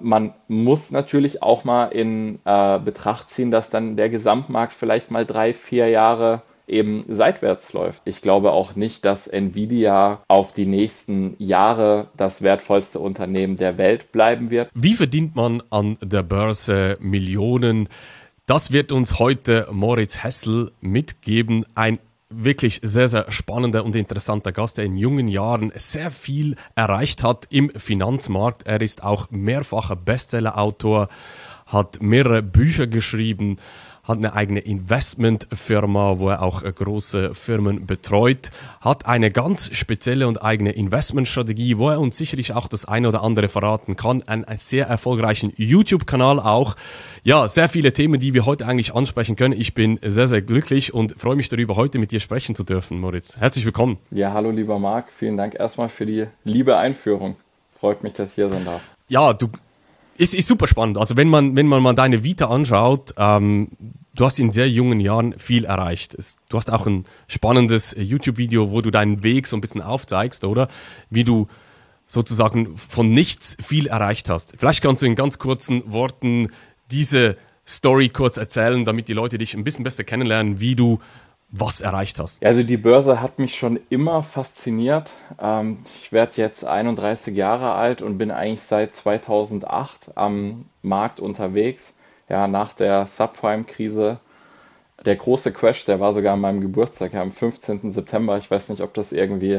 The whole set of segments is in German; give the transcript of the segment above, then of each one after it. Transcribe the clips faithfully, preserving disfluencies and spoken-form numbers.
man muss natürlich auch mal in äh, Betracht ziehen, dass dann der Gesamtmarkt vielleicht mal drei, vier Jahre eben seitwärts läuft. Ich glaube auch nicht, dass Nvidia auf die nächsten Jahre das wertvollste Unternehmen der Welt bleiben wird. Wie verdient man an der Börse Millionen? Das wird uns heute Moritz Hessel mitgeben. Ein wirklich sehr, sehr spannender und interessanter Gast, der in jungen Jahren sehr viel erreicht hat im Finanzmarkt. Er ist auch mehrfacher Bestsellerautor, hat mehrere Bücher geschrieben, hat eine eigene Investmentfirma, wo er auch große Firmen betreut, hat eine ganz spezielle und eigene Investmentstrategie, wo er uns sicherlich auch das eine oder andere verraten kann. Einen, einen sehr erfolgreichen YouTube-Kanal auch. Ja, sehr viele Themen, die wir heute eigentlich ansprechen können. Ich bin sehr, sehr glücklich und freue mich darüber, heute mit dir sprechen zu dürfen, Moritz. Herzlich willkommen. Ja, hallo lieber Marc. Vielen Dank erstmal für die liebe Einführung. Freut mich, dass ich hier sein darf. Ja, du... Ist, ist super spannend. Also wenn man, wenn man mal deine Vita anschaut, ähm, du hast in sehr jungen Jahren viel erreicht. Es, du hast auch ein spannendes YouTube-Video, wo du deinen Weg so ein bisschen aufzeigst, oder? Wie du sozusagen von nichts viel erreicht hast. Vielleicht kannst du in ganz kurzen Worten diese Story kurz erzählen, damit die Leute dich ein bisschen besser kennenlernen, wie du was erreicht hast. Also die Börse hat mich schon immer fasziniert. Ähm, ich werde jetzt einunddreißig Jahre alt und bin eigentlich seit zweitausendacht am Markt unterwegs. Ja, nach der Subprime-Krise. Der große Crash, der war sogar an meinem Geburtstag, ja, am fünfzehnten September. Ich weiß nicht, ob das irgendwie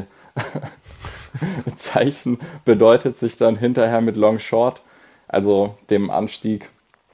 ein Zeichen bedeutet, sich dann hinterher mit Long Short, also dem Anstieg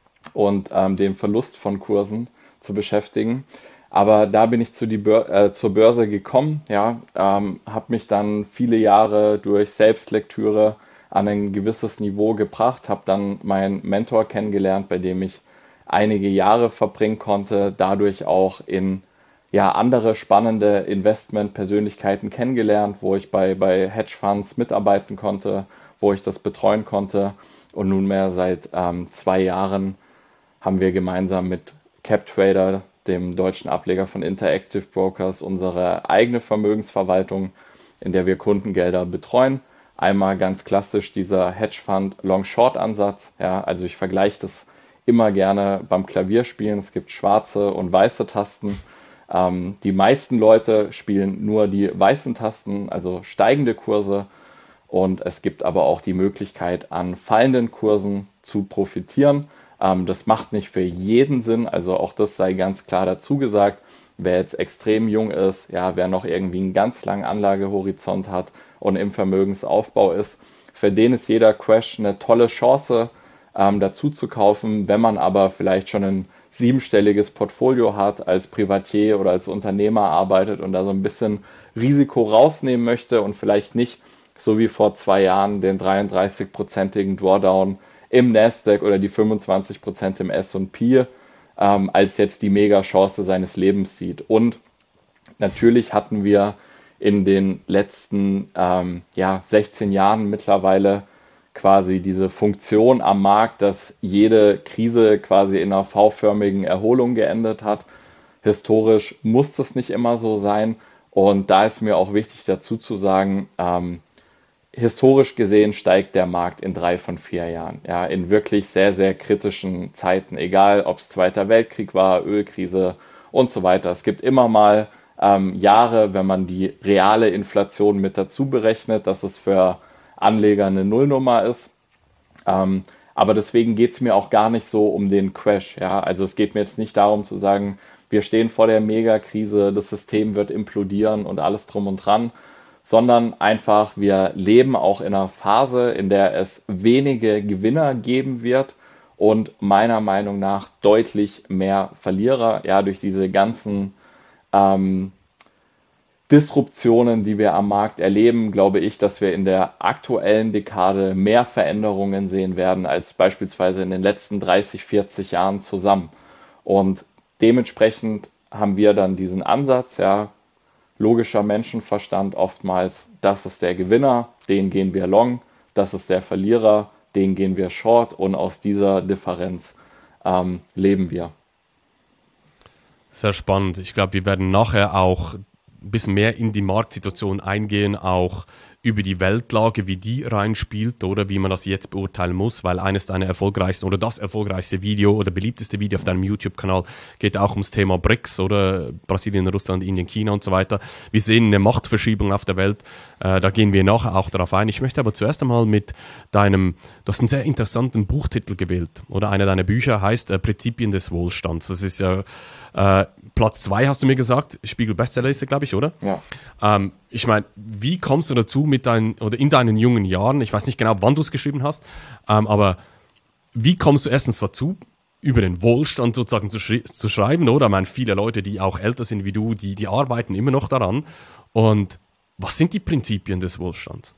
und ähm, dem Verlust von Kursen zu beschäftigen. Aber da bin ich zu die Bör äh, zur Börse gekommen, ja, ähm, habe mich dann viele Jahre durch Selbstlektüre an ein gewisses Niveau gebracht, habe dann meinen Mentor kennengelernt, bei dem ich einige Jahre verbringen konnte, dadurch auch in ja, andere spannende Investmentpersönlichkeiten kennengelernt, wo ich bei, bei Hedgefonds mitarbeiten konnte, wo ich das betreuen konnte. Und nunmehr seit ähm, zwei Jahren haben wir gemeinsam mit CapTrader, dem deutschen Ableger von Interactive Brokers, unsere eigene Vermögensverwaltung, in der wir Kundengelder betreuen. Einmal ganz klassisch dieser Hedgefund Long-Short-Ansatz. Ja, also ich vergleiche das immer gerne beim Klavierspielen. Es gibt schwarze und weiße Tasten. Ähm, die meisten Leute spielen nur die weißen Tasten, also steigende Kurse. Und es gibt aber auch die Möglichkeit, an fallenden Kursen zu profitieren. Ähm, das macht nicht für jeden Sinn, also auch das sei ganz klar dazu gesagt. Wer jetzt extrem jung ist, ja, wer noch irgendwie einen ganz langen Anlagehorizont hat und im Vermögensaufbau ist, für den ist jeder Crash eine tolle Chance, ähm, dazu zu kaufen. Wenn man aber vielleicht schon ein siebenstelliges Portfolio hat, als Privatier oder als Unternehmer arbeitet und da so ein bisschen Risiko rausnehmen möchte und vielleicht nicht, so wie vor zwei Jahren, den dreiunddreißig-prozentigen Drawdown im Nasdaq oder die fünfundzwanzig Prozent im S und P ähm, als jetzt die Mega-Chance seines Lebens sieht. Und natürlich hatten wir in den letzten ähm, ja, sechzehn Jahren mittlerweile quasi diese Funktion am Markt, dass jede Krise quasi in einer V-förmigen Erholung geendet hat. Historisch muss das nicht immer so sein. Und da ist mir auch wichtig dazu zu sagen, ähm, historisch gesehen steigt der Markt in drei von vier Jahren. Ja, in wirklich sehr, sehr kritischen Zeiten, egal ob es Zweiter Weltkrieg war, Ölkrise und so weiter. Es gibt immer mal ähm, Jahre, wenn man die reale Inflation mit dazu berechnet, dass es für Anleger eine Nullnummer ist. Ähm, aber deswegen geht es mir auch gar nicht so um den Crash. Ja? Also es geht mir jetzt nicht darum zu sagen, wir stehen vor der Megakrise, das System wird implodieren und alles drum und dran, sondern einfach, wir leben auch in einer Phase, in der es wenige Gewinner geben wird und meiner Meinung nach deutlich mehr Verlierer, ja, durch diese ganzen ähm, Disruptionen, die wir am Markt erleben, glaube ich, dass wir in der aktuellen Dekade mehr Veränderungen sehen werden als beispielsweise in den letzten dreißig, vierzig Jahren zusammen. Und dementsprechend haben wir dann diesen Ansatz, ja, logischer Menschenverstand oftmals, das ist der Gewinner, den gehen wir long, das ist der Verlierer, den gehen wir short und aus dieser Differenz ähm, leben wir. Sehr spannend. Ich glaube, wir werden nachher auch ein bisschen mehr in die Marktsituation eingehen, auch über die Weltlage, wie die reinspielt oder wie man das jetzt beurteilen muss, weil eines deiner erfolgreichsten oder das erfolgreichste Video oder beliebteste Video auf deinem YouTube-Kanal geht auch ums Thema B R I C S oder Brasilien, Russland, Indien, China und so weiter. Wir sehen eine Machtverschiebung auf der Welt, äh, da gehen wir nachher auch darauf ein. Ich möchte aber zuerst einmal mit deinem, du hast einen sehr interessanten Buchtitel gewählt oder einer deiner Bücher heißt äh, Prinzipien des Wohlstands. Das ist ja äh, Platz zwei, hast du mir gesagt, Spiegel Bestsellerliste, glaube ich, oder? Ja. Ähm, ich meine, wie kommst du dazu mit deinen, oder in deinen jungen Jahren, ich weiß nicht genau, wann du es geschrieben hast, ähm, aber wie kommst du erstens dazu, über den Wohlstand sozusagen zu, schri- zu schreiben, oder? Ich meine, viele Leute, die auch älter sind wie du, die, die arbeiten immer noch daran. Und was sind die Prinzipien des Wohlstands?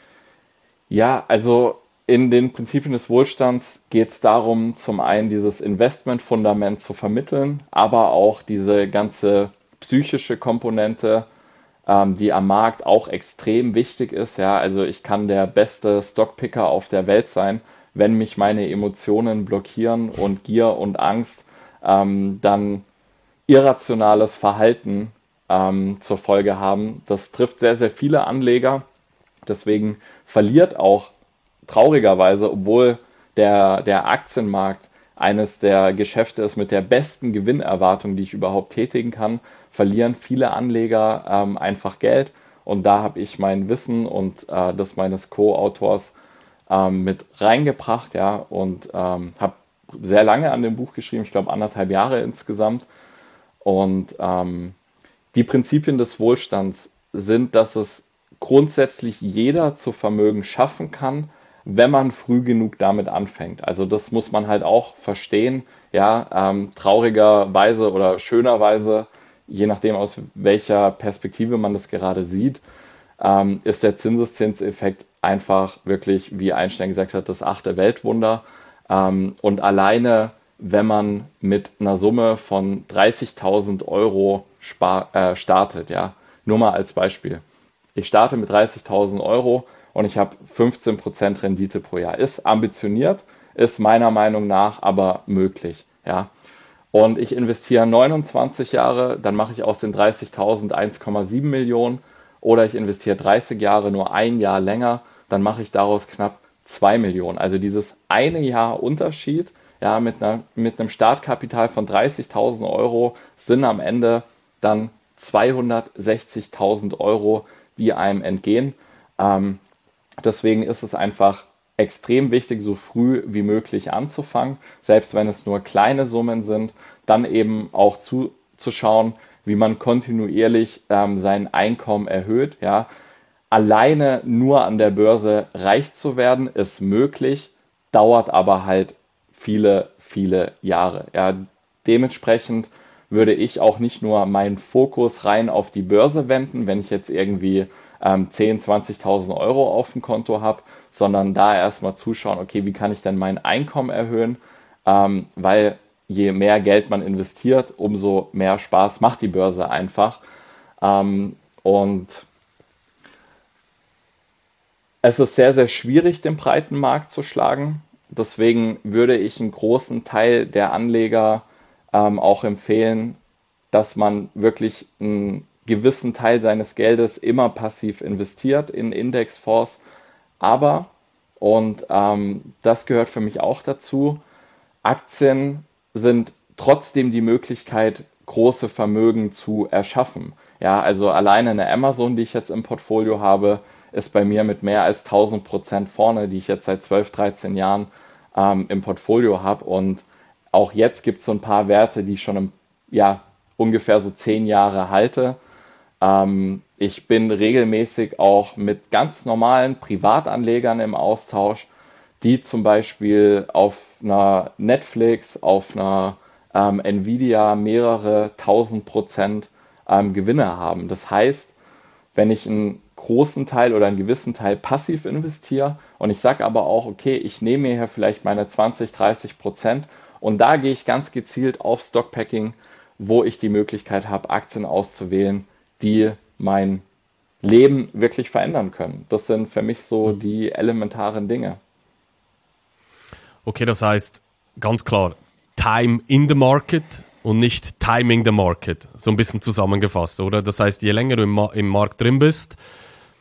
Ja, also in den Prinzipien des Wohlstands geht es darum, zum einen dieses Investmentfundament zu vermitteln, aber auch diese ganze psychische Komponente, ähm, die am Markt auch extrem wichtig ist. Ja, also ich kann der beste Stockpicker auf der Welt sein, wenn mich meine Emotionen blockieren und Gier und Angst ähm, dann irrationales Verhalten ähm, zur Folge haben. Das trifft sehr, sehr viele Anleger. Deswegen verliert auch traurigerweise, obwohl der, der Aktienmarkt eines der Geschäfte ist mit der besten Gewinnerwartung, die ich überhaupt tätigen kann, verlieren viele Anleger ähm, einfach Geld. Und da habe ich mein Wissen und äh, das meines Co-Autors ähm, mit reingebracht, ja, und ähm, habe sehr lange an dem Buch geschrieben, ich glaube anderthalb Jahre insgesamt. Und ähm, die Prinzipien des Wohlstands sind, dass es grundsätzlich jeder zu Vermögen schaffen kann, wenn man früh genug damit anfängt. Also das muss man halt auch verstehen. Ja, ähm, traurigerweise oder schönerweise, je nachdem aus welcher Perspektive man das gerade sieht, ähm, ist der Zinseszinseffekt einfach wirklich, wie Einstein gesagt hat, das achte Weltwunder. Ähm, und alleine, wenn man mit einer Summe von dreißigtausend Euro spar äh, startet, ja, nur mal als Beispiel. Ich starte mit dreißigtausend Euro und ich habe fünfzehn Prozent Rendite pro Jahr. Ist ambitioniert, ist meiner Meinung nach aber möglich. Ja. Und ich investiere neunundzwanzig Jahre, dann mache ich aus den dreißigtausend eins Komma sieben Millionen. Oder ich investiere dreißig Jahre, nur ein Jahr länger, dann mache ich daraus knapp zwei Millionen. Also dieses eine Jahr Unterschied, ja, mit, einer, mit einem Startkapital von dreißigtausend Euro sind am Ende dann zweihundertsechzigtausend Euro, die einem entgehen. Ähm, deswegen ist es einfach extrem wichtig, so früh wie möglich anzufangen, selbst wenn es nur kleine Summen sind, dann eben auch zuzuschauen, wie man kontinuierlich ähm, sein Einkommen erhöht. Ja. Alleine nur an der Börse reich zu werden, ist möglich, dauert aber halt viele, viele Jahre. Ja. Dementsprechend würde ich auch nicht nur meinen Fokus rein auf die Börse wenden, wenn ich jetzt irgendwie ähm, zehntausend, zwanzigtausend Euro auf dem Konto habe, sondern da erstmal zuschauen, okay, wie kann ich denn mein Einkommen erhöhen, ähm, weil je mehr Geld man investiert, umso mehr Spaß macht die Börse einfach. Ähm, und es ist sehr, sehr schwierig, den breiten Markt zu schlagen. Deswegen würde ich einen großen Teil der Anleger ähm, auch empfehlen, dass man wirklich einen gewissen Teil seines Geldes immer passiv investiert in Indexfonds. Aber, und ähm, das gehört für mich auch dazu, Aktien sind trotzdem die Möglichkeit, große Vermögen zu erschaffen. Ja, also alleine eine Amazon, die ich jetzt im Portfolio habe, ist bei mir mit mehr als tausend Prozent vorne, die ich jetzt seit zwölf, dreizehn Jahren ähm, im Portfolio habe. Und auch jetzt gibt es so ein paar Werte, die ich schon im, ja, ungefähr so zehn Jahre halte. Ähm, ich bin regelmäßig auch mit ganz normalen Privatanlegern im Austausch, die zum Beispiel auf einer Netflix, auf einer ähm, Nvidia mehrere tausend Prozent ähm, Gewinne haben. Das heißt, wenn ich einen großen Teil oder einen gewissen Teil passiv investiere und ich sage aber auch, okay, ich nehme mir hier vielleicht meine zwanzig, dreißig Prozent und da gehe ich ganz gezielt auf Stockpicking, wo ich die Möglichkeit habe, Aktien auszuwählen, die mein Leben wirklich verändern können. Das sind für mich so die elementaren Dinge. Okay, das heißt ganz klar, Time in the Market und nicht Timing the Market. So ein bisschen zusammengefasst, oder? Das heißt, je länger du im, Ma- im Markt drin bist,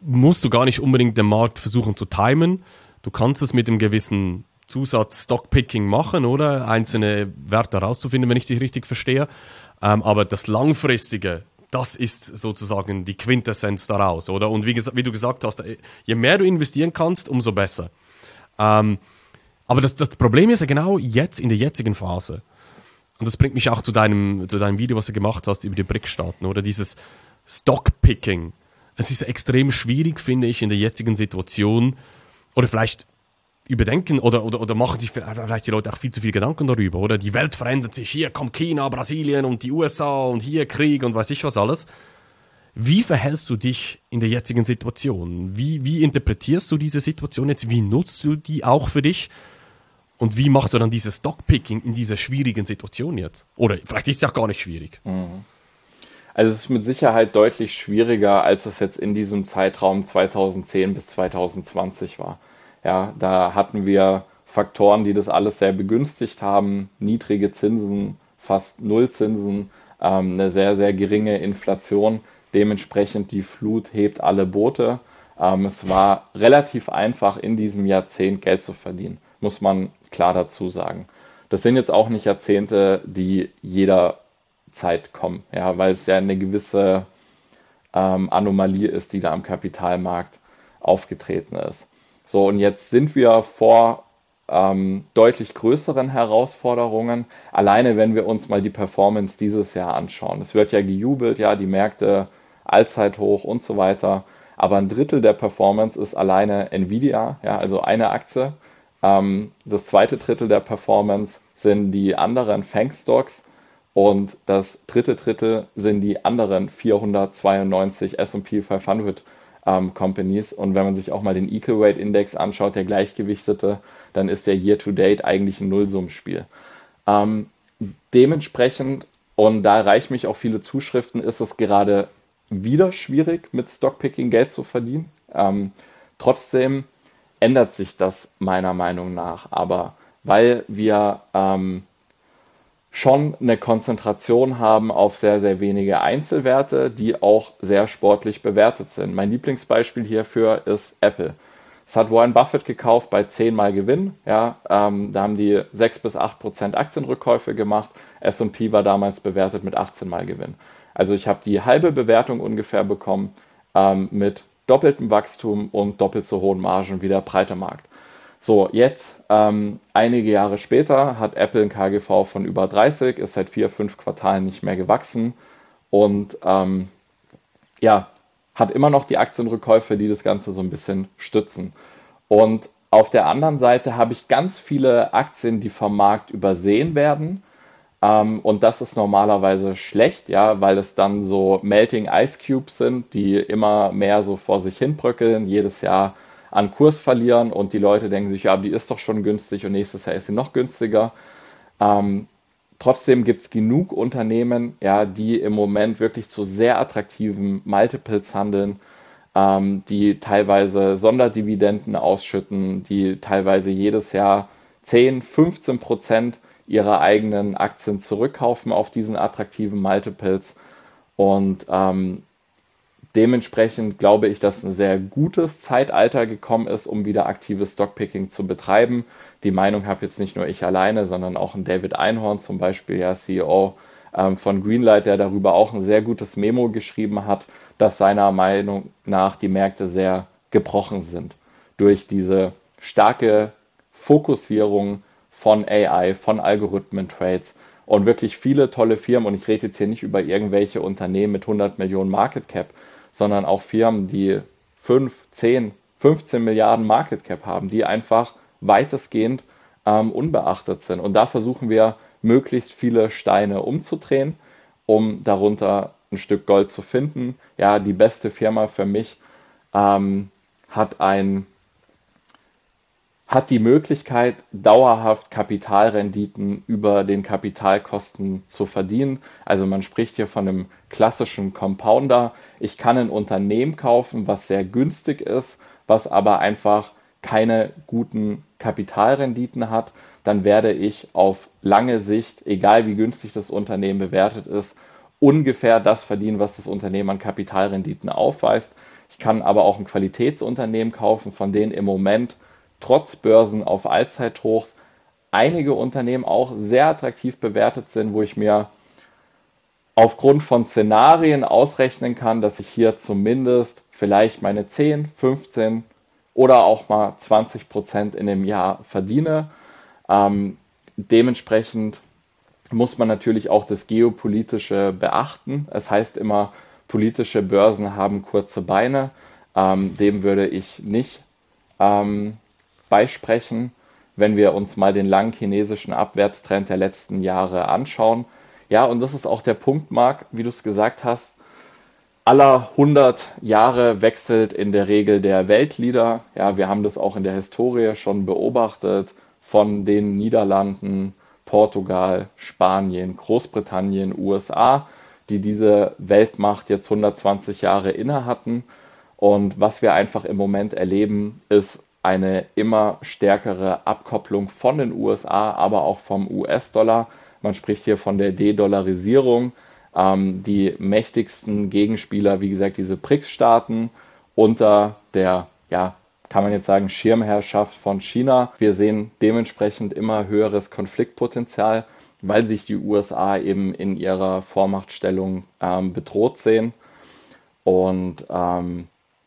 musst du gar nicht unbedingt den Markt versuchen zu timen. Du kannst es mit einem gewissen Zusatz Stockpicking machen, oder? Einzelne Werte herauszufinden, wenn ich dich richtig verstehe. Ähm, aber das Langfristige, das ist sozusagen die Quintessenz daraus, oder? Und wie, wie du gesagt hast, je mehr du investieren kannst, umso besser. Ähm, aber das, das Problem ist ja genau jetzt, in der jetzigen Phase. Und das bringt mich auch zu deinem, zu deinem Video, was du gemacht hast über die B R I C-Staaten, oder? Dieses Stockpicking. Es ist extrem schwierig, finde ich, in der jetzigen Situation, oder vielleicht überdenken oder, oder, oder machen sich vielleicht die Leute auch viel zu viel Gedanken darüber, oder? Die Welt verändert sich, hier kommt China, Brasilien und die U S A und hier Krieg und weiß ich was alles. Wie verhältst du dich in der jetzigen Situation? Wie, wie interpretierst du diese Situation jetzt? Wie nutzt du die auch für dich? Und wie machst du dann dieses Stockpicking in dieser schwierigen Situation jetzt? Oder vielleicht ist es auch gar nicht schwierig. Also es ist mit Sicherheit deutlich schwieriger, als es jetzt in diesem Zeitraum zweitausendzehn bis zweitausendzwanzig war. Ja, da hatten wir Faktoren, die das alles sehr begünstigt haben. Niedrige Zinsen, fast Nullzinsen, ähm, eine sehr, sehr geringe Inflation. Dementsprechend die Flut hebt alle Boote. Ähm, es war relativ einfach, in diesem Jahrzehnt Geld zu verdienen, muss man klar dazu sagen. Das sind jetzt auch nicht Jahrzehnte, die jederzeit kommen, ja, weil es ja eine gewisse ähm, Anomalie ist, die da am Kapitalmarkt aufgetreten ist. So, und jetzt sind wir vor ähm, deutlich größeren Herausforderungen. Alleine, wenn wir uns mal die Performance dieses Jahr anschauen. Es wird ja gejubelt, ja, die Märkte Allzeithoch und so weiter. Aber ein Drittel der Performance ist alleine Nvidia, ja, also eine Aktie. Ähm, das zweite Drittel der Performance sind die anderen Fang-Stocks und das dritte Drittel sind die anderen vierhundertzweiundneunzig S und P fünfhundert ähm, Companies. Und wenn man sich auch mal den Equal Weight Index anschaut, der gleichgewichtete, dann ist der Year-to-Date eigentlich ein Nullsummenspiel. Ähm, dementsprechend, und da erreichen mich auch viele Zuschriften, ist es gerade wieder schwierig, mit Stockpicking Geld zu verdienen. Ähm, trotzdem ändert sich das meiner Meinung nach, aber weil wir ähm, schon eine Konzentration haben auf sehr, sehr wenige Einzelwerte, die auch sehr sportlich bewertet sind. Mein Lieblingsbeispiel hierfür ist Apple. Es hat Warren Buffett gekauft bei zehn Mal Gewinn. Ja, ähm, da haben die sechs bis acht Prozent Aktienrückkäufe gemacht. S und P war damals bewertet mit achtzehn Mal Gewinn. Also ich habe die halbe Bewertung ungefähr bekommen ähm, mit doppeltem Wachstum und doppelt so hohen Margen wie der breite Markt. So, jetzt, ähm, einige Jahre später, hat Apple ein K G V von über dreißig, ist seit vier, fünf Quartalen nicht mehr gewachsen und ähm, ja, hat immer noch die Aktienrückkäufe, die das Ganze so ein bisschen stützen. Und auf der anderen Seite habe ich ganz viele Aktien, die vom Markt übersehen werden. Ähm, und das ist normalerweise schlecht, ja, weil es dann so Melting Ice Cubes sind, die immer mehr so vor sich hin bröckeln, jedes Jahr an Kurs verlieren und die Leute denken sich, ja, die ist doch schon günstig und nächstes Jahr ist sie noch günstiger. Ähm, trotzdem gibt es genug Unternehmen, ja, die im Moment wirklich zu sehr attraktiven Multiples handeln, ähm, die teilweise Sonderdividenden ausschütten, die teilweise jedes Jahr zehn, fünfzehn Prozent ihrer eigenen Aktien zurückkaufen auf diesen attraktiven Multiples. Und ähm, dementsprechend glaube ich, dass ein sehr gutes Zeitalter gekommen ist, um wieder aktives Stockpicking zu betreiben. Die Meinung habe jetzt nicht nur ich alleine, sondern auch ein David Einhorn zum Beispiel, ja, C E O ähm, von Greenlight, der darüber auch ein sehr gutes Memo geschrieben hat, dass seiner Meinung nach die Märkte sehr gebrochen sind durch diese starke Fokussierung von A I, von Algorithmen-Trades und wirklich viele tolle Firmen. Und ich rede jetzt hier nicht über irgendwelche Unternehmen mit hundert Millionen Market Cap, sondern auch Firmen, die fünf, zehn, fünfzehn Milliarden Market Cap haben, die einfach weitestgehend ähm, unbeachtet sind. Und da versuchen wir, möglichst viele Steine umzudrehen, um darunter ein Stück Gold zu finden. Ja, die beste Firma für mich ähm, hat ein hat die Möglichkeit, dauerhaft Kapitalrenditen über den Kapitalkosten zu verdienen. Also man spricht hier von einem klassischen Compounder. Ich kann ein Unternehmen kaufen, was sehr günstig ist, was aber einfach keine guten Kapitalrenditen hat. Dann werde ich auf lange Sicht, egal wie günstig das Unternehmen bewertet ist, ungefähr das verdienen, was das Unternehmen an Kapitalrenditen aufweist. Ich kann aber auch ein Qualitätsunternehmen kaufen, von denen im Moment trotz Börsen auf Allzeithochs einige Unternehmen auch sehr attraktiv bewertet sind, wo ich mir aufgrund von Szenarien ausrechnen kann, dass ich hier zumindest vielleicht meine zehn, fünfzehn oder auch mal zwanzig Prozent in dem Jahr verdiene. Ähm, dementsprechend muss man natürlich auch das Geopolitische beachten. Es heißt immer, politische Börsen haben kurze Beine. Ähm, dem würde ich nicht ähm, beisprechen, wenn wir uns mal den langen chinesischen Abwärtstrend der letzten Jahre anschauen. Ja, und das ist auch der Punkt, Marc, wie du es gesagt hast. Aller hundert Jahre wechselt in der Regel der Weltleader. Ja, wir haben das auch in der Historie schon beobachtet von den Niederlanden, Portugal, Spanien, Großbritannien, U S A, die diese Weltmacht jetzt hundertzwanzig Jahre inne hatten. Und was wir einfach im Moment erleben, ist eine immer stärkere Abkopplung von den U S A, aber auch vom U S-Dollar. Man spricht hier von der De-Dollarisierung. Ähm, die mächtigsten Gegenspieler, wie gesagt, diese B R I C S-Staaten unter der, ja, kann man jetzt sagen, Schirmherrschaft von China. Wir sehen dementsprechend immer höheres Konfliktpotenzial, weil sich die U S A eben in ihrer Vormachtstellung ähm, bedroht sehen. Und ähm,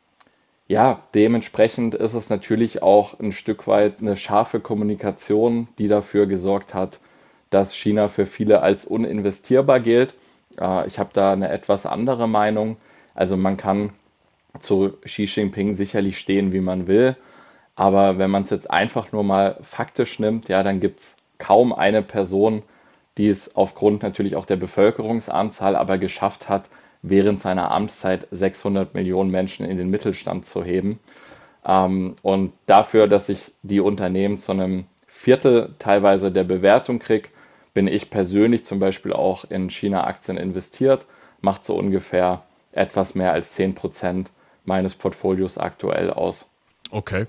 ja, dementsprechend ist es natürlich auch ein Stück weit eine scharfe Kommunikation, die dafür gesorgt hat, dass China für viele als uninvestierbar gilt. Äh, ich habe da eine etwas andere Meinung. Also man kann zu Xi Jinping sicherlich stehen, wie man will. Aber wenn man es jetzt einfach nur mal faktisch nimmt, ja, dann gibt es kaum eine Person, die es aufgrund natürlich auch der Bevölkerungsanzahl aber geschafft hat, während seiner Amtszeit sechshundert Millionen Menschen in den Mittelstand zu heben. Ähm, und dafür, dass ich die Unternehmen zu einem Viertel teilweise der Bewertung kriege, bin ich persönlich zum Beispiel auch in China-Aktien investiert, macht so ungefähr etwas mehr als zehn Prozent meines Portfolios aktuell aus. Okay.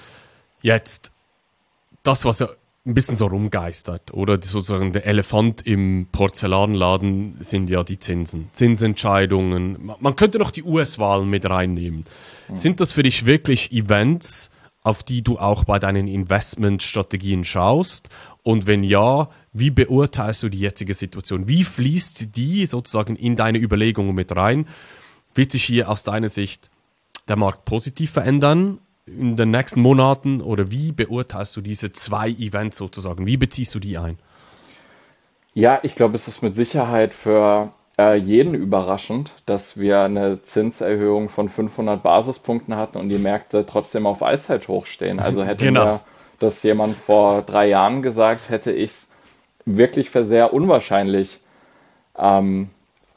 Jetzt das, was ja ein bisschen so rumgeistert, oder sozusagen der Elefant im Porzellanladen sind ja die Zinsen, Zinsentscheidungen. Man könnte noch die U S-Wahlen mit reinnehmen. Mhm. Sind das für dich wirklich Events, auf die du auch bei deinen Investmentstrategien schaust? Und wenn ja, wie beurteilst du die jetzige Situation? Wie fließt die sozusagen in deine Überlegungen mit rein? Wird sich hier aus deiner Sicht der Markt positiv verändern in den nächsten Monaten, oder wie beurteilst du diese zwei Events sozusagen? Wie beziehst du die ein? Ja, ich glaube, es ist mit Sicherheit für äh, jeden überraschend, dass wir eine Zinserhöhung von fünfhundert Basispunkten hatten und die Märkte trotzdem auf Allzeithoch stehen. Also hätte Genau. mir das jemand vor drei Jahren gesagt, hätte ich es wirklich für sehr unwahrscheinlich. Ähm,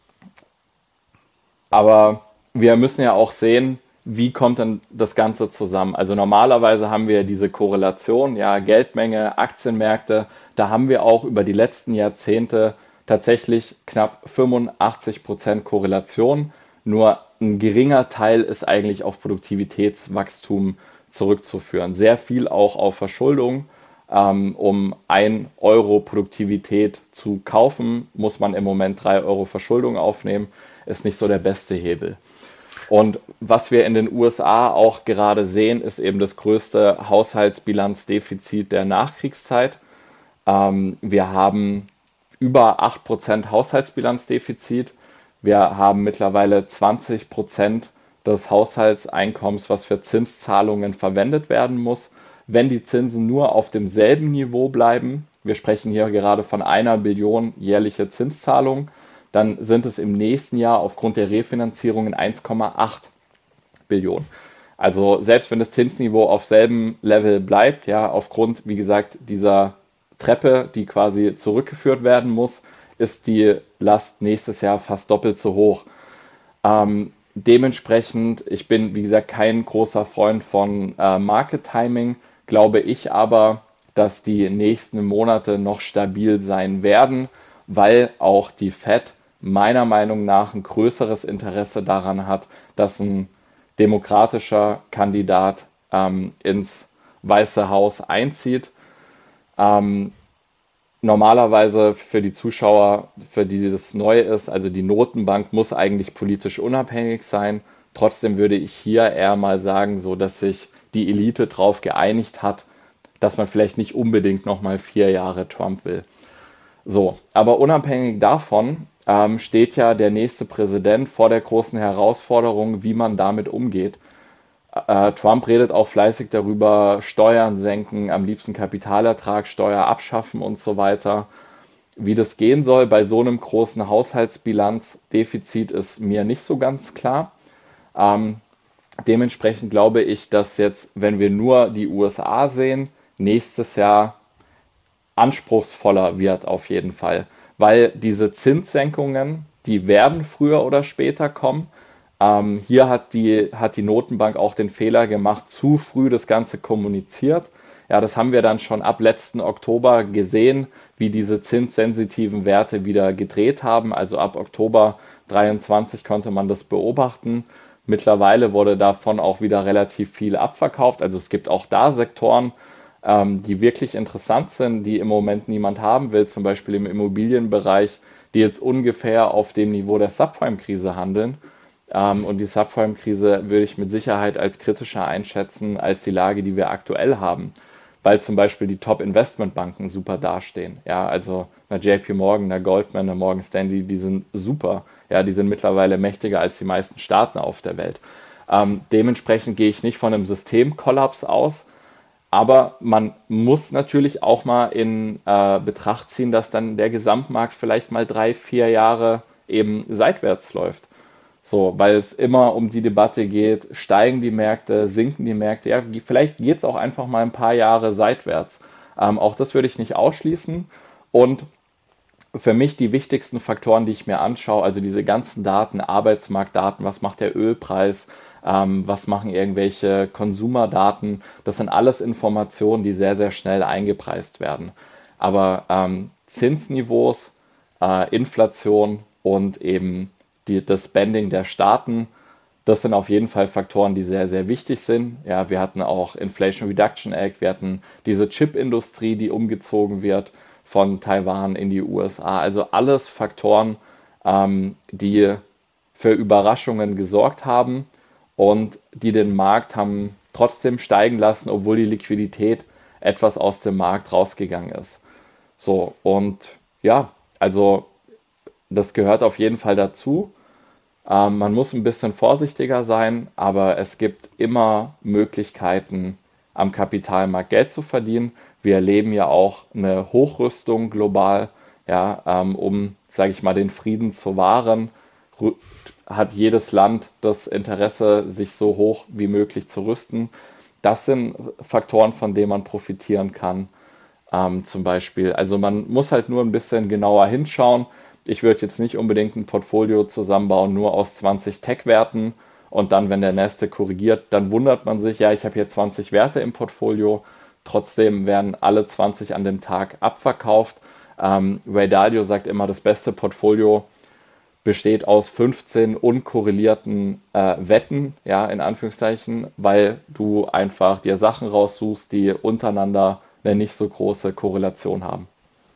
aber wir müssen ja auch sehen, wie kommt denn das Ganze zusammen? Also normalerweise haben wir diese Korrelation, ja, Geldmenge, Aktienmärkte, da haben wir auch über die letzten Jahrzehnte tatsächlich knapp fünfundachtzig Prozent Korrelation. Nur ein geringer Teil ist eigentlich auf Produktivitätswachstum zurückzuführen. Sehr viel auch auf Verschuldung. Ähm, um ein Euro Produktivität zu kaufen, muss man im Moment drei Euro Verschuldung aufnehmen. Ist nicht so der beste Hebel. Und was wir in den U S A auch gerade sehen, ist eben das größte Haushaltsbilanzdefizit der Nachkriegszeit. Ähm, wir haben über acht Prozent Haushaltsbilanzdefizit. Wir haben mittlerweile zwanzig Prozent des Haushaltseinkommens, was für Zinszahlungen verwendet werden muss. Wenn die Zinsen nur auf demselben Niveau bleiben, wir sprechen hier gerade von einer Billion jährliche Zinszahlungen, dann sind es im nächsten Jahr aufgrund der Refinanzierungen eins Komma acht Billionen. Also selbst wenn das Zinsniveau auf selben Level bleibt, ja, aufgrund, wie gesagt, dieser Treppe, die quasi zurückgeführt werden muss, ist die Last nächstes Jahr fast doppelt so hoch. Ähm, dementsprechend, ich bin, wie gesagt, kein großer Freund von äh, Market Timing, glaube ich aber, dass die nächsten Monate noch stabil sein werden, weil auch die Fed meiner Meinung nach ein größeres Interesse daran hat, dass ein demokratischer Kandidat ähm, ins Weiße Haus einzieht. Ähm, normalerweise für die Zuschauer, für die das neu ist, also die Notenbank muss eigentlich politisch unabhängig sein. Trotzdem würde ich hier eher mal sagen, so dass sich die Elite darauf geeinigt hat, dass man vielleicht nicht unbedingt nochmal vier Jahre Trump will. So, aber unabhängig davon ähm, steht ja der nächste Präsident vor der großen Herausforderung, wie man damit umgeht. Äh, Trump redet auch fleißig darüber, Steuern senken, am liebsten Kapitalertragssteuer abschaffen und so weiter. Wie das gehen soll bei so einem großen Haushaltsbilanzdefizit ist mir nicht so ganz klar. Ähm, Dementsprechend glaube ich, dass jetzt, wenn wir nur die U S A sehen, nächstes Jahr anspruchsvoller wird auf jeden Fall, weil diese Zinssenkungen, die werden früher oder später kommen. Ähm, hier hat die, hat die Notenbank auch den Fehler gemacht, zu früh das Ganze kommuniziert. Ja, das haben wir dann schon ab letzten Oktober gesehen, wie diese zinssensitiven Werte wieder gedreht haben. Also ab Oktober dreiundzwanzig konnte man das beobachten. Mittlerweile wurde davon auch wieder relativ viel abverkauft. Also es gibt auch da Sektoren, ähm, die wirklich interessant sind, die im Moment niemand haben will, zum Beispiel im Immobilienbereich, die jetzt ungefähr auf dem Niveau der Subprime-Krise handeln. Ähm, und die Subprime-Krise würde ich mit Sicherheit als kritischer einschätzen als die Lage, die wir aktuell haben, weil zum Beispiel die Top-Investmentbanken super dastehen. Ja, also eine J P Morgan, eine Goldman, eine Morgan Stanley, die sind super. Ja, die sind mittlerweile mächtiger als die meisten Staaten auf der Welt. Ähm, dementsprechend gehe ich nicht von einem Systemkollaps aus, aber man muss natürlich auch mal in äh, Betracht ziehen, dass dann der Gesamtmarkt vielleicht mal drei, vier Jahre eben seitwärts läuft. So, weil es immer um die Debatte geht, steigen die Märkte, sinken die Märkte, ja, vielleicht geht es auch einfach mal ein paar Jahre seitwärts. Ähm, auch das würde ich nicht ausschließen. Und für mich die wichtigsten Faktoren, die ich mir anschaue, also diese ganzen Daten, Arbeitsmarktdaten, was macht der Ölpreis, ähm, was machen irgendwelche Konsumerdaten, das sind alles Informationen, die sehr, sehr schnell eingepreist werden. Aber ähm, Zinsniveaus, äh, Inflation und eben die, das Spending der Staaten, das sind auf jeden Fall Faktoren, die sehr, sehr wichtig sind. Ja, wir hatten auch Inflation Reduction Act, wir hatten diese Chip-Industrie, die umgezogen wird von Taiwan in die U S A. Also alles Faktoren, ähm, die für Überraschungen gesorgt haben und die den Markt haben trotzdem steigen lassen, obwohl die Liquidität etwas aus dem Markt rausgegangen ist. So, und ja, also das gehört auf jeden Fall dazu. Ähm, man muss ein bisschen vorsichtiger sein, aber es gibt immer Möglichkeiten, am Kapitalmarkt Geld zu verdienen. Wir erleben ja auch eine Hochrüstung global, ja, ähm, um, sage ich mal, den Frieden zu wahren, rü- hat jedes Land das Interesse, sich so hoch wie möglich zu rüsten. Das sind Faktoren, von denen man profitieren kann, ähm, zum Beispiel. Also man muss halt nur ein bisschen genauer hinschauen. Ich würde jetzt nicht unbedingt ein Portfolio zusammenbauen, nur aus zwanzig Tech-Werten und dann, wenn der nächste korrigiert, dann wundert man sich, ja, ich habe hier zwanzig Werte im Portfolio, trotzdem werden alle zwanzig an dem Tag abverkauft. Ähm, Ray Dalio sagt immer, das beste Portfolio besteht aus fünfzehn unkorrelierten äh, Wetten, ja, in Anführungszeichen, weil du einfach dir Sachen raussuchst, die untereinander eine nicht so große Korrelation haben.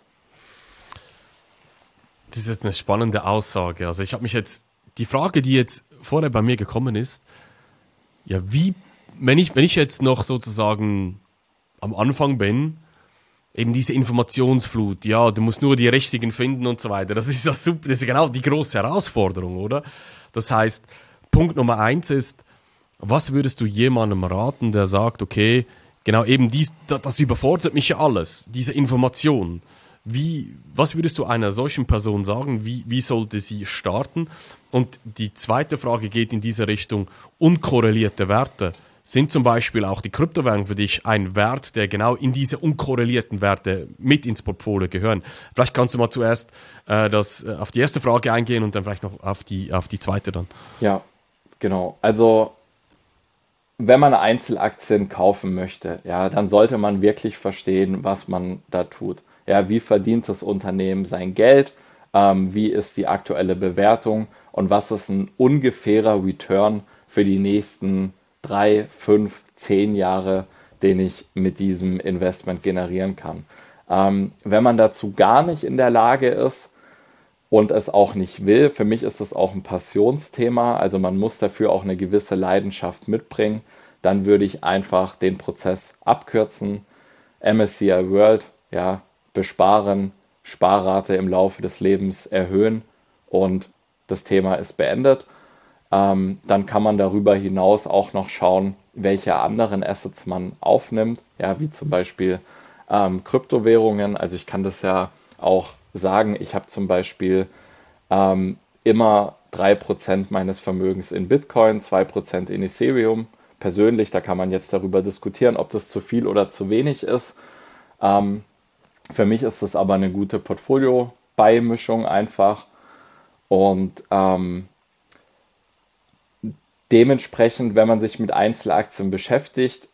Das ist eine spannende Aussage. Also ich habe mich jetzt, die Frage, die jetzt vorher bei mir gekommen ist, ja, wie, wenn ich, wenn ich jetzt noch sozusagen am Anfang bin, eben diese Informationsflut, ja, du musst nur die richtigen finden und so weiter. Das ist ja super, das ist genau die große Herausforderung, oder? Das heißt, Punkt Nummer eins ist, was würdest du jemandem raten, der sagt, okay, genau eben dies, das überfordert mich ja alles, diese Information. Wie, was würdest du einer solchen Person sagen? Wie, wie sollte sie starten? Und die zweite Frage geht in diese Richtung, unkorrelierte Werte. Sind zum Beispiel auch die Kryptowährungen für dich ein Wert, der genau in diese unkorrelierten Werte mit ins Portfolio gehören? Vielleicht kannst du mal zuerst äh, das, äh, auf die erste Frage eingehen und dann vielleicht noch auf die, auf die zweite dann. Ja, genau. Also wenn man Einzelaktien kaufen möchte, ja, dann sollte man wirklich verstehen, was man da tut. Ja, wie verdient das Unternehmen sein Geld? Ähm, wie ist die aktuelle Bewertung? Und was ist ein ungefährer Return für die nächsten drei, fünf, zehn Jahre, den ich mit diesem Investment generieren kann? Ähm, wenn man dazu gar nicht in der Lage ist, und es auch nicht will. Für mich ist es auch ein Passionsthema, also man muss dafür auch eine gewisse Leidenschaft mitbringen. Dann würde ich einfach den Prozess abkürzen, M S C I World, ja, besparen, Sparrate im Laufe des Lebens erhöhen und das Thema ist beendet. Ähm, dann kann man darüber hinaus auch noch schauen, welche anderen Assets man aufnimmt, ja, wie zum Beispiel ähm, Kryptowährungen. Also ich kann das ja auch sagen, ich habe zum Beispiel ähm, immer drei Prozent meines Vermögens in Bitcoin, zwei Prozent in Ethereum. Persönlich, da kann man jetzt darüber diskutieren, ob das zu viel oder zu wenig ist. Ähm, für mich ist das aber eine gute Portfolio-Beimischung einfach. Und ähm, dementsprechend, wenn man sich mit Einzelaktien beschäftigt,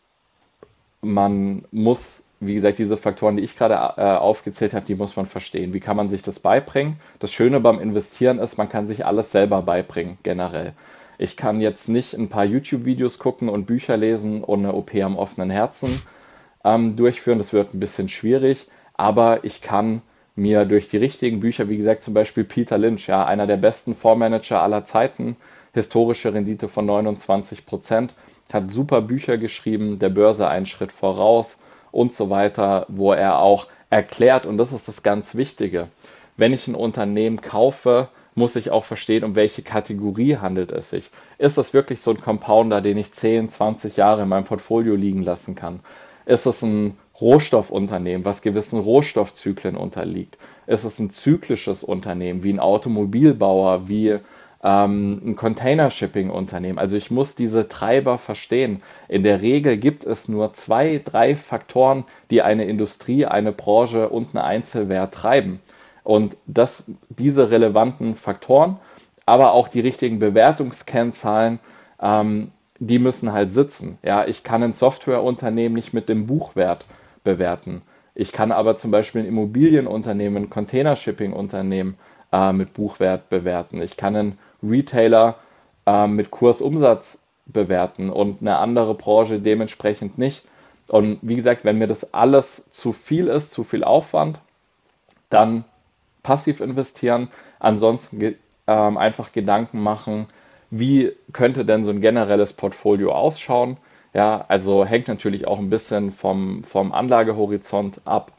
man muss, wie gesagt, diese Faktoren, die ich gerade äh, aufgezählt habe, die muss man verstehen. Wie kann man sich das beibringen? Das Schöne beim Investieren ist, man kann sich alles selber beibringen, generell. Ich kann jetzt nicht ein paar YouTube-Videos gucken und Bücher lesen und eine O P am offenen Herzen ähm, durchführen. Das wird ein bisschen schwierig, aber ich kann mir durch die richtigen Bücher, wie gesagt, zum Beispiel Peter Lynch, ja, einer der besten Fondsmanager aller Zeiten, historische Rendite von neunundzwanzig Prozent, hat super Bücher geschrieben, der Börse einen Schritt voraus und so weiter, wo er auch erklärt, und das ist das ganz Wichtige, wenn ich ein Unternehmen kaufe, muss ich auch verstehen, um welche Kategorie handelt es sich. Ist das wirklich so ein Compounder, den ich zehn, zwanzig Jahre in meinem Portfolio liegen lassen kann? Ist es ein Rohstoffunternehmen, was gewissen Rohstoffzyklen unterliegt? Ist es ein zyklisches Unternehmen, wie ein Automobilbauer, wie ähm, ein Container-Shipping-Unternehmen? Also ich muss diese Treiber verstehen. In der Regel gibt es nur zwei, drei Faktoren, die eine Industrie, eine Branche und einen Einzelwert treiben. Und das, diese relevanten Faktoren, aber auch die richtigen Bewertungskennzahlen, ähm, die müssen halt sitzen. Ja, ich kann ein Softwareunternehmen nicht mit dem Buchwert bewerten. Ich kann aber zum Beispiel ein Immobilienunternehmen, ein Container-Shipping-Unternehmen äh, mit Buchwert bewerten. Ich kann einen Retailer äh, mit Kursumsatz bewerten und eine andere Branche dementsprechend nicht. Und wie gesagt, wenn mir das alles zu viel ist, zu viel Aufwand, dann passiv investieren, ansonsten ge ähm, einfach Gedanken machen, wie könnte denn so ein generelles Portfolio ausschauen. Ja, also hängt natürlich auch ein bisschen vom, vom Anlagehorizont ab,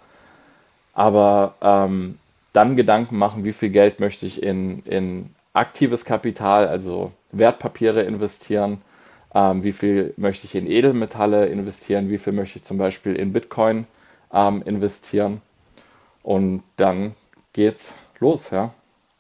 aber ähm, dann Gedanken machen, wie viel Geld möchte ich in, in aktives Kapital, also Wertpapiere investieren, ähm, wie viel möchte ich in Edelmetalle investieren, wie viel möchte ich zum Beispiel in Bitcoin ähm, investieren und dann geht's los, ja.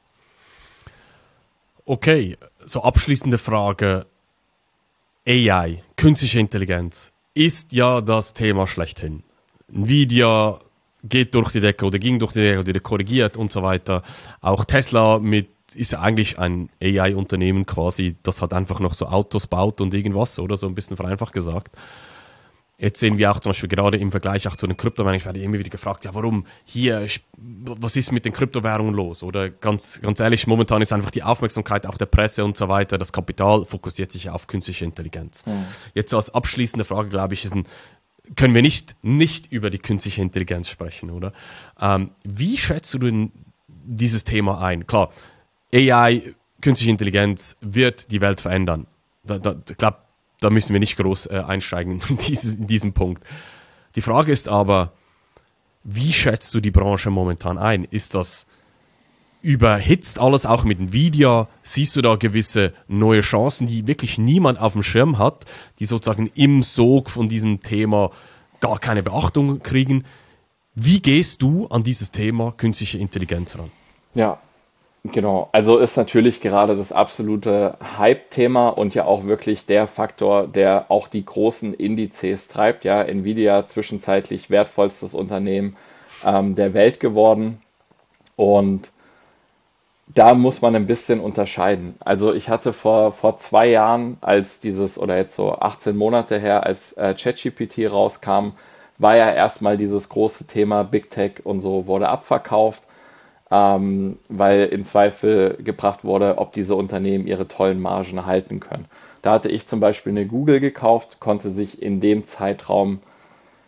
Okay, so abschließende Frage. A I, künstliche Intelligenz, ist ja das Thema schlechthin. Nvidia geht durch die Decke oder ging durch die Decke oder wieder korrigiert und so weiter. Auch Tesla mit, ist ja eigentlich ein A I-Unternehmen quasi, das halt einfach noch so Autos baut und irgendwas, oder so ein bisschen vereinfacht gesagt. Jetzt sehen wir auch zum Beispiel gerade im Vergleich auch zu den Kryptowährungen, ich werde immer wieder gefragt, ja warum hier, was ist mit den Kryptowährungen los? Oder ganz, ganz ehrlich, momentan ist einfach die Aufmerksamkeit auch der Presse und so weiter, das Kapital fokussiert sich auf künstliche Intelligenz. Mhm. Jetzt als abschließende Frage, glaube ich, ist ein, können wir nicht, nicht über die künstliche Intelligenz sprechen, oder? Ähm, wie schätzt du denn dieses Thema ein? Klar, A I, künstliche Intelligenz wird die Welt verändern. Da, da, ich glaube, da müssen wir nicht groß äh, einsteigen in, dieses, in diesen Punkt. Die Frage ist aber, wie schätzt du die Branche momentan ein? Ist das überhitzt alles auch mit Nvidia? Siehst du da gewisse neue Chancen, die wirklich niemand auf dem Schirm hat, die sozusagen im Sog von diesem Thema gar keine Beachtung kriegen? Wie gehst du an dieses Thema künstliche Intelligenz ran? Ja, genau. Also ist natürlich gerade das absolute Hype-Thema und ja auch wirklich der Faktor, der auch die großen Indizes treibt. Ja, Nvidia zwischenzeitlich wertvollstes Unternehmen ähm, der Welt geworden. Und da muss man ein bisschen unterscheiden. Also ich hatte vor, vor zwei Jahren, als dieses, oder jetzt so achtzehn Monate her, als äh, ChatGPT rauskam, war ja erstmal dieses große Thema Big Tech und so wurde abverkauft, ähm, weil in Zweifel gebracht wurde, ob diese Unternehmen ihre tollen Margen halten können. Da hatte ich zum Beispiel eine Google gekauft, konnte sich in dem Zeitraum,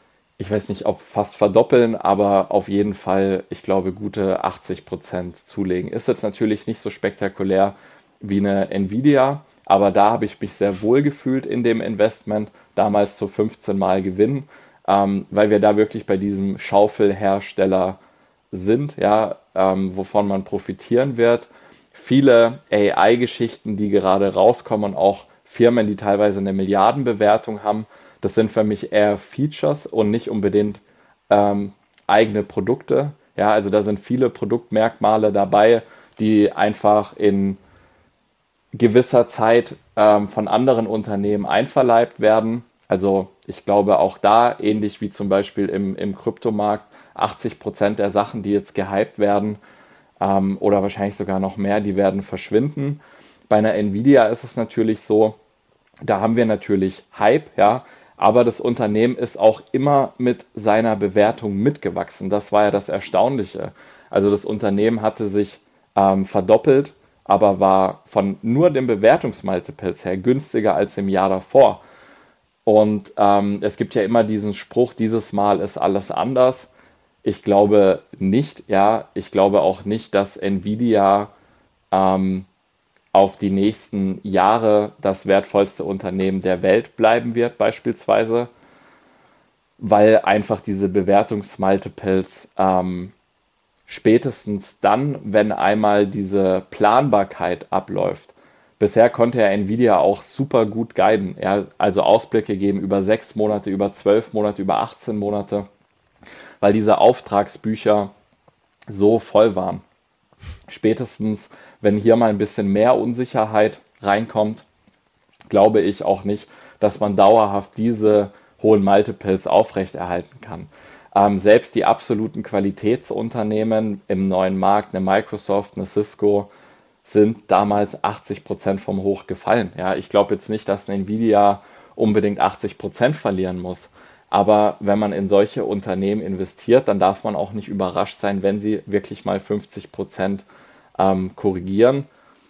ich weiß nicht, ob fast verdoppeln, aber auf jeden Fall, ich glaube, gute achtzig Prozent zulegen. Ist jetzt natürlich nicht so spektakulär wie eine Nvidia, aber da habe ich mich sehr wohl gefühlt in dem Investment, damals zu fünfzehn Mal Gewinn, ähm, weil wir da wirklich bei diesem Schaufelhersteller sind, ja, ähm, wovon man profitieren wird. Viele A I-Geschichten, die gerade rauskommen, und auch Firmen, die teilweise eine Milliardenbewertung haben, das sind für mich eher Features und nicht unbedingt ähm, eigene Produkte. Ja, also da sind viele Produktmerkmale dabei, die einfach in gewisser Zeit ähm, von anderen Unternehmen einverleibt werden. Also ich glaube auch da, ähnlich wie zum Beispiel im, im Kryptomarkt, achtzig Prozent der Sachen, die jetzt gehypt werden, ähm, oder wahrscheinlich sogar noch mehr, die werden verschwinden. Bei einer Nvidia ist es natürlich so, da haben wir natürlich Hype, ja, aber das Unternehmen ist auch immer mit seiner Bewertung mitgewachsen. Das war ja das Erstaunliche. Also das Unternehmen hatte sich ähm, verdoppelt, aber war von nur den Bewertungsmultiples her günstiger als im Jahr davor. Und ähm, es gibt ja immer diesen Spruch, dieses Mal ist alles anders. Ich glaube nicht, ja, ich glaube auch nicht, dass Nvidia ähm, auf die nächsten Jahre das wertvollste Unternehmen der Welt bleiben wird, beispielsweise, weil einfach diese Bewertungsmultiples ähm, spätestens dann, wenn einmal diese Planbarkeit abläuft. Bisher konnte ja Nvidia auch super gut guiden, ja, also Ausblicke geben über sechs Monate, über zwölf Monate, über achtzehn Monate, weil diese Auftragsbücher so voll waren. Spätestens, wenn hier mal ein bisschen mehr Unsicherheit reinkommt, glaube ich auch nicht, dass man dauerhaft diese hohen Multiples aufrechterhalten kann. Ähm, selbst die absoluten Qualitätsunternehmen im neuen Markt, eine Microsoft, eine Cisco, sind damals achtzig Prozent vom Hoch gefallen. Ja, ich glaube jetzt nicht, dass eine Nvidia unbedingt achtzig Prozent verlieren muss. Aber wenn man in solche Unternehmen investiert, dann darf man auch nicht überrascht sein, wenn sie wirklich mal fünfzig Prozent ähm, korrigieren.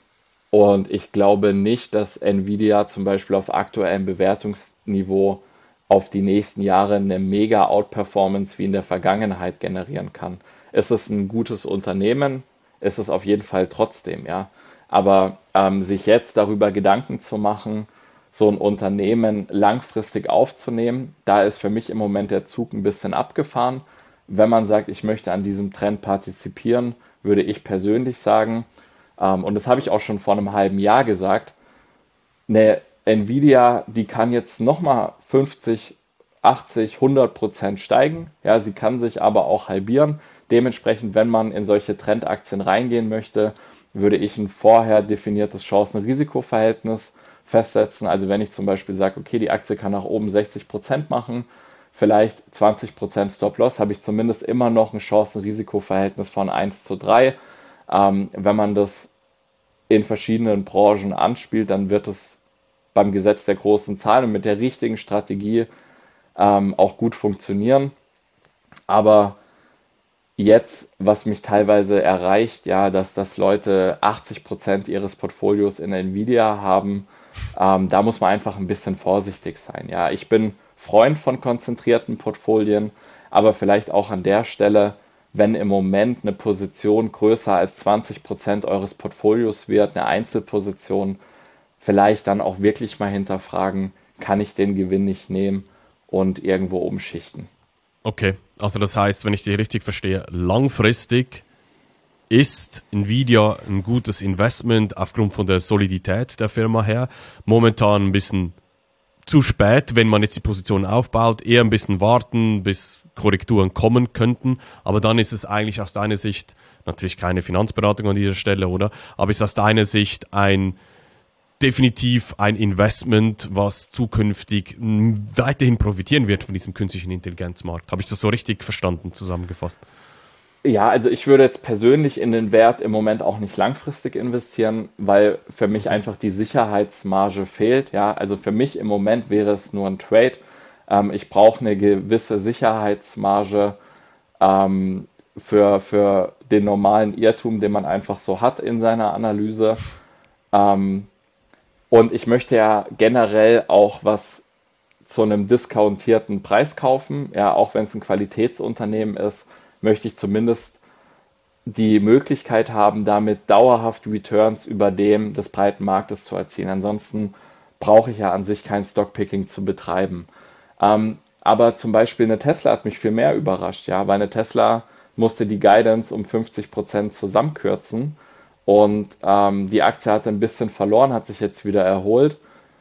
Und ich glaube nicht, dass Nvidia zum Beispiel auf aktuellem Bewertungsniveau auf die nächsten Jahre eine mega Outperformance wie in der Vergangenheit generieren kann. Es ist ein gutes Unternehmen, ist es auf jeden Fall trotzdem, ja. Aber ähm, sich jetzt darüber Gedanken zu machen, so ein Unternehmen langfristig aufzunehmen, da ist für mich im Moment der Zug ein bisschen abgefahren. Wenn man sagt, ich möchte an diesem Trend partizipieren, würde ich persönlich sagen, ähm, und das habe ich auch schon vor einem halben Jahr gesagt, eine Nvidia, die kann jetzt nochmal fünfzig, achtzig, hundert Prozent steigen. Ja, sie kann sich aber auch halbieren. Dementsprechend, wenn man in solche Trendaktien reingehen möchte, würde ich ein vorher definiertes Chancen-Risiko-Verhältnis festsetzen. Also wenn ich zum Beispiel sage, okay, die Aktie kann nach oben sechzig Prozent machen, vielleicht zwanzig Prozent Stop-Loss, habe ich zumindest immer noch ein Chancen-Risiko-Verhältnis von eins zu drei. Ähm, wenn man das in verschiedenen Branchen anspielt, dann wird es beim Gesetz der großen Zahlen und mit der richtigen Strategie ähm, auch gut funktionieren. Aber jetzt, was mich teilweise erreicht, ja, dass, dass Leute achtzig Prozent ihres Portfolios in Nvidia haben, ähm, da muss man einfach ein bisschen vorsichtig sein. Ja, ich bin Freund von konzentrierten Portfolien, aber vielleicht auch an der Stelle, wenn im Moment eine Position größer als zwanzig Prozent eures Portfolios wird, eine Einzelposition, vielleicht dann auch wirklich mal hinterfragen, kann ich den Gewinn nicht nehmen und irgendwo umschichten. Okay, also das heißt, wenn ich dich richtig verstehe, langfristig ist Nvidia ein gutes Investment aufgrund von der Solidität der Firma her. Momentan ein bisschen zu spät, wenn man jetzt die Position aufbaut, eher ein bisschen warten, bis Korrekturen kommen könnten. Aber dann ist es eigentlich aus deiner Sicht, natürlich keine Finanzberatung an dieser Stelle, oder? Aber ist aus deiner Sicht ein definitiv ein Investment, was zukünftig weiterhin profitieren wird von diesem künstlichen Intelligenzmarkt. Habe ich das so richtig verstanden, zusammengefasst? Ja, also ich würde jetzt persönlich in den Wert im Moment auch nicht langfristig investieren, weil für mich Okay. einfach die Sicherheitsmarge fehlt. Ja, also für mich im Moment wäre es nur ein Trade. Ähm, ich brauche eine gewisse Sicherheitsmarge ähm, für, für den normalen Irrtum, den man einfach so hat in seiner Analyse. Ähm, und ich möchte ja generell auch was zu einem diskontierten Preis kaufen. Ja, auch wenn es ein Qualitätsunternehmen ist, möchte ich zumindest die Möglichkeit haben, damit dauerhaft Returns über dem des breiten Marktes zu erzielen. Ansonsten brauche ich ja an sich kein Stockpicking zu betreiben. Ähm, aber zum Beispiel eine Tesla hat mich viel mehr überrascht, ja, weil eine Tesla musste die Guidance um fünfzig Prozent zusammenkürzen und ähm, die Aktie hatte ein bisschen verloren, hat sich jetzt wieder erholt.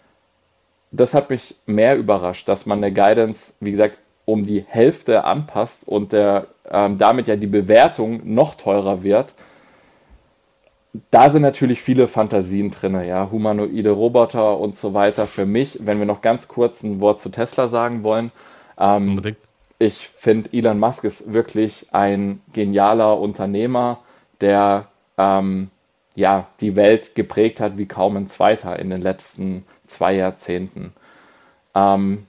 Das hat mich mehr überrascht, dass man eine Guidance, wie gesagt, um die Hälfte anpasst und der, ähm, damit ja die Bewertung noch teurer wird. Da sind natürlich viele Fantasien drin, ja, humanoide Roboter und so weiter. Für mich, wenn wir noch ganz kurz ein Wort zu Tesla sagen wollen, ähm, Unbedingt. ich finde, Elon Musk ist wirklich ein genialer Unternehmer, der ähm, ja, die Welt geprägt hat wie kaum ein zweiter in den letzten zwei Jahrzehnten. Ähm,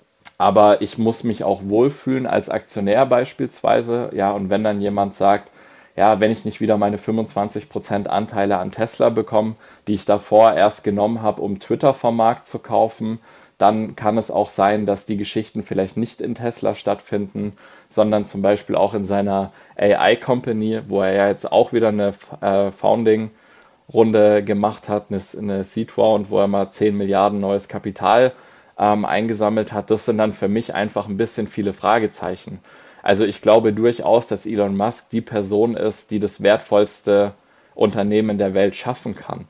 aber ich muss mich auch wohlfühlen als Aktionär beispielsweise. Ja, und wenn dann jemand sagt, ja, wenn ich nicht wieder meine fünfundzwanzig Prozent Anteile an Tesla bekomme, die ich davor erst genommen habe, um Twitter vom Markt zu kaufen, dann kann es auch sein, dass die Geschichten vielleicht nicht in Tesla stattfinden, sondern zum Beispiel auch in seiner A I-Company, wo er ja jetzt auch wieder eine äh, Founding-Runde gemacht hat, eine, eine Seed-Round, wo er mal zehn Milliarden neues Kapital ähm, eingesammelt hat. Das sind dann für mich einfach ein bisschen viele Fragezeichen. Also ich glaube durchaus, dass Elon Musk die Person ist, die das wertvollste Unternehmen der Welt schaffen kann.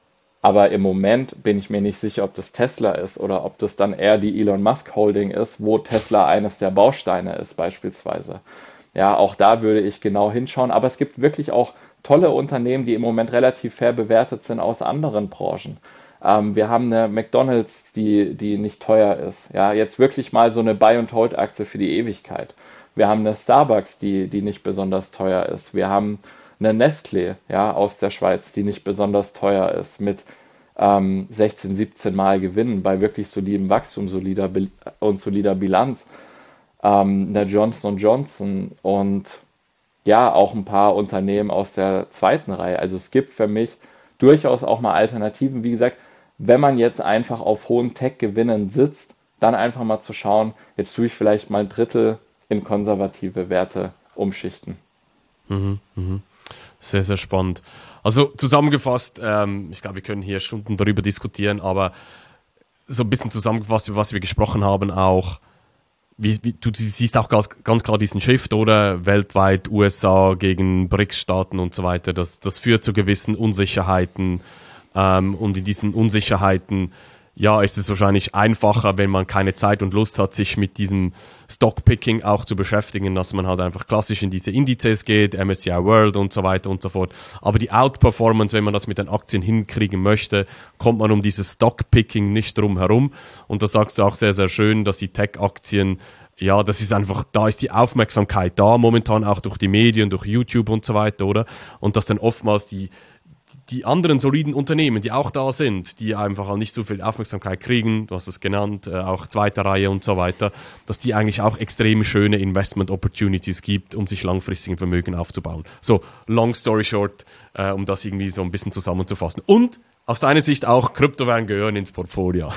Aber im Moment bin ich mir nicht sicher, ob das Tesla ist oder ob das dann eher die Elon Musk Holding ist, wo Tesla eines der Bausteine ist beispielsweise. Ja, auch da würde ich genau hinschauen. Aber es gibt wirklich auch tolle Unternehmen, die im Moment relativ fair bewertet sind aus anderen Branchen. Ähm, wir haben eine McDonald's, die, die nicht teuer ist. Ja, jetzt wirklich mal so eine Buy-and-Hold-Aktie für die Ewigkeit. Wir haben eine Starbucks, die, die nicht besonders teuer ist. Wir haben eine Nestlé, ja, aus der Schweiz, die nicht besonders teuer ist, mit ähm, sechzehn, siebzehn Mal Gewinnen bei wirklich solidem Wachstum solider Bil- und solider Bilanz. Ähm, eine Johnson und Johnson und ja, auch ein paar Unternehmen aus der zweiten Reihe. Also es gibt für mich durchaus auch mal Alternativen. Wie gesagt, wenn man jetzt einfach auf hohen Tech-Gewinnen sitzt, dann einfach mal zu schauen, jetzt tue ich vielleicht mal ein Drittel in konservative Werte umschichten. Mhm, mhm. Sehr, sehr spannend. Also zusammengefasst, ähm, ich glaube, wir können hier Stunden darüber diskutieren, aber so ein bisschen zusammengefasst, über was wir gesprochen haben, auch, wie, wie, du siehst auch ganz, ganz klar diesen Shift, oder? Weltweit, U S A gegen B R I C S-Staaten und so weiter. Das, das führt zu gewissen Unsicherheiten. Ähm, und in diesen Unsicherheiten, ja, ist es wahrscheinlich einfacher, wenn man keine Zeit und Lust hat, sich mit diesem Stockpicking auch zu beschäftigen, dass man halt einfach klassisch in diese Indizes geht, M S C I World und so weiter und so fort. Aber die Outperformance, wenn man das mit den Aktien hinkriegen möchte, kommt man um dieses Stockpicking nicht drum herum. Und das sagst du auch sehr, sehr schön, dass die Tech-Aktien, ja, das ist einfach, da ist die Aufmerksamkeit da, momentan auch durch die Medien, durch YouTube und so weiter, oder? Und dass dann oftmals die die anderen soliden Unternehmen, die auch da sind, die einfach nicht so viel Aufmerksamkeit kriegen, du hast es genannt, äh, auch zweite Reihe und so weiter, dass die eigentlich auch extrem schöne Investment Opportunities gibt, um sich langfristig ein Vermögen aufzubauen. So, long story short, äh, um das irgendwie so ein bisschen zusammenzufassen. Und aus deiner Sicht auch, Kryptowährungen gehören ins Portfolio.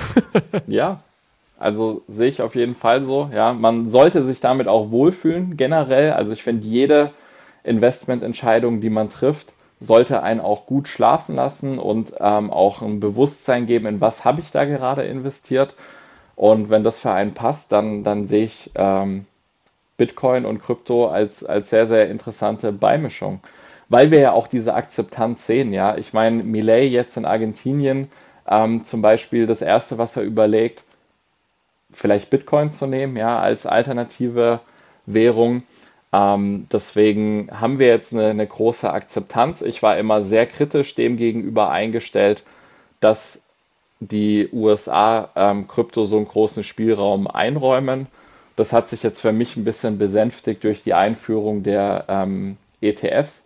Ja, also sehe ich auf jeden Fall so. Ja, man sollte sich damit auch wohlfühlen, generell. Also ich finde, jede Investmententscheidung, die man trifft, sollte einen auch gut schlafen lassen und ähm, auch ein Bewusstsein geben, in was habe ich da gerade investiert. Und wenn das für einen passt, dann, dann sehe ich ähm, Bitcoin und Krypto als, als sehr, sehr interessante Beimischung. Weil wir ja auch diese Akzeptanz sehen, ja. Ich meine, Milei jetzt in Argentinien ähm, zum Beispiel, das Erste, was er überlegt, vielleicht Bitcoin zu nehmen, ja, als alternative Währung. Ähm, deswegen haben wir jetzt eine, eine große Akzeptanz. Ich war immer sehr kritisch dem gegenüber eingestellt, dass die U S A ähm, Krypto so einen großen Spielraum einräumen. Das hat sich jetzt für mich ein bisschen besänftigt durch die Einführung der ähm, E T Fs.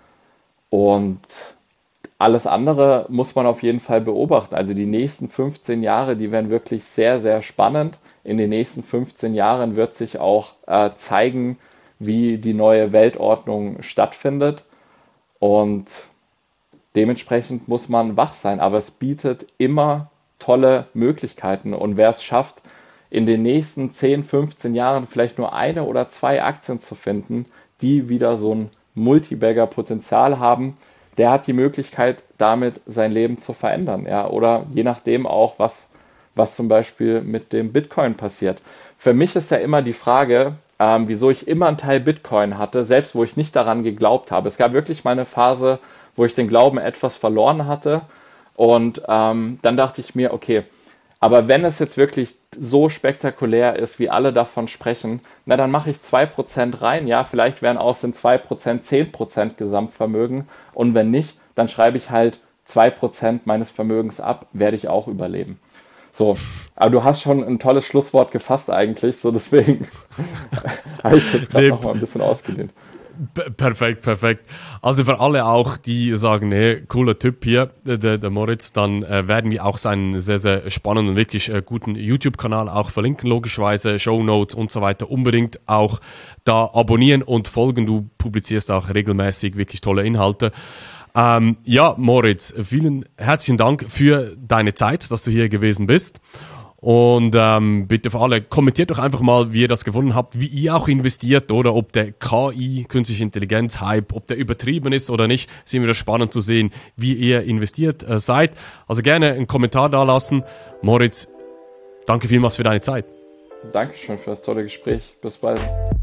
Und alles andere muss man auf jeden Fall beobachten. Also die nächsten fünfzehn Jahre, die werden wirklich sehr, sehr spannend. In den nächsten fünfzehn Jahren wird sich auch äh, zeigen, wie die neue Weltordnung stattfindet. Und dementsprechend muss man wach sein. Aber es bietet immer tolle Möglichkeiten. Und wer es schafft, in den nächsten zehn, fünfzehn Jahren vielleicht nur eine oder zwei Aktien zu finden, die wieder so ein Multibagger-Potenzial haben, der hat die Möglichkeit, damit sein Leben zu verändern. Ja? Oder je nachdem auch, was, was zum Beispiel mit dem Bitcoin passiert. Für mich ist ja immer die Frage, ähm, wieso ich immer einen Teil Bitcoin hatte, selbst wo ich nicht daran geglaubt habe. Es gab wirklich mal eine Phase, wo ich den Glauben etwas verloren hatte. Und ähm, dann dachte ich mir, okay, aber wenn es jetzt wirklich so spektakulär ist, wie alle davon sprechen, na dann mache ich zwei Prozent rein. Ja, vielleicht wären aus den zwei Prozent zehn Prozent Gesamtvermögen. Und wenn nicht, dann schreibe ich halt zwei Prozent meines Vermögens ab, werde ich auch überleben. So, aber du hast schon ein tolles Schlusswort gefasst eigentlich, so deswegen habe ich jetzt gerade Nee, noch mal ein bisschen ausgedehnt. P- Perfekt, perfekt. Also für alle auch, die sagen, nee, cooler Typ hier, der, der Moritz, dann äh, werden wir auch seinen sehr, sehr spannenden, wirklich äh, guten YouTube-Kanal auch verlinken, logischerweise, Shownotes und so weiter. Unbedingt auch da abonnieren und folgen. Du publizierst auch regelmäßig wirklich tolle Inhalte. Ähm, ja, Moritz, vielen herzlichen Dank für deine Zeit, dass du hier gewesen bist. Und ähm, bitte für alle, kommentiert doch einfach mal, wie ihr das gefunden habt, wie ihr auch investiert oder ob der K I, künstliche Intelligenz-Hype, ob der übertrieben ist oder nicht. Es ist immer wieder spannend zu sehen, wie ihr investiert äh, seid. Also gerne einen Kommentar da lassen. Moritz, danke vielmals für deine Zeit. Dankeschön für das tolle Gespräch. Bis bald.